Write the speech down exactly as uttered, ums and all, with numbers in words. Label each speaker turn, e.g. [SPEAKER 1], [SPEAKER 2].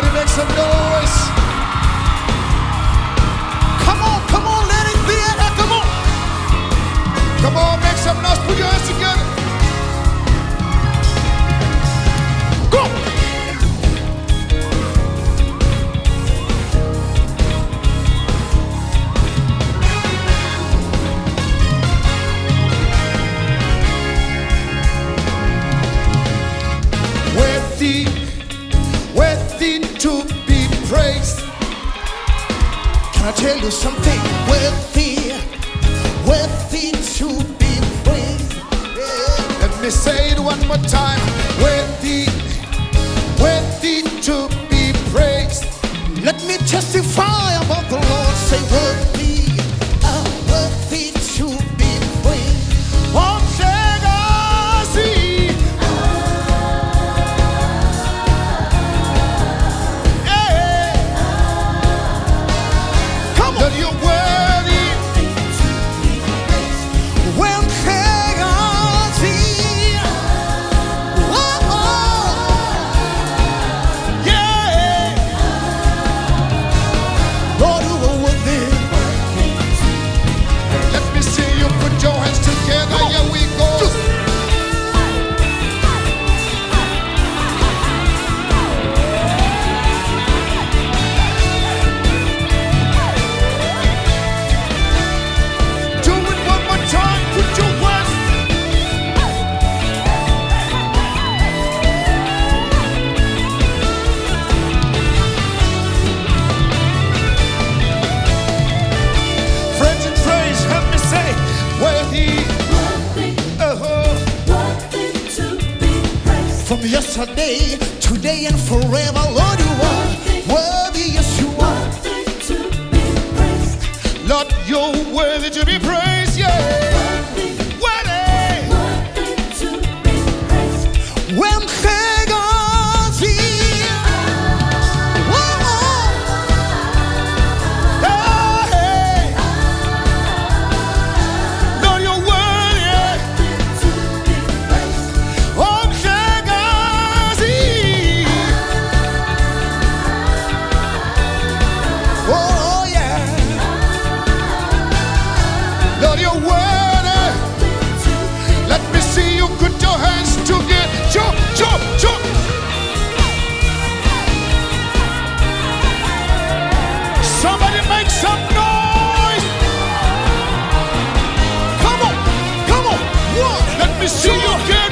[SPEAKER 1] Somebody make some noise. Come on, come on, let it be in there. Come on. Come on, make some noise. Put your hands together. Go. Worthy, worthy to be praised. Can I tell you something? Worthy, worthy to be praised. Yeah. Let me say it one more time. Worthy, worthy to be praised. Let me testify about the Lord. Say worthy, uh, worthy to be praised. Oh, Shagasi. Yeah. Come on. That you're worthy. When Shagasi. Oh, oh. Yeah. Lord, you are worthy. Let me see you put your hands together. Here we go. Do it one more time. Put your hands. Friends in praise, help me say, worthy. Uh-huh. From yesterday, today, and forever, Lord, you are worthy. Yes, you are. Lord, you're worthy to be praised. Yeah. Worthy. When God's here. Whoa. Hey. Lord, you're worthy. Oh, God's here. Oh, yeah. Lord, you're worthy. Let me see you put your hands together. Jump, jump, jump. Somebody make some noise. Come on, come on. One. Let me see you get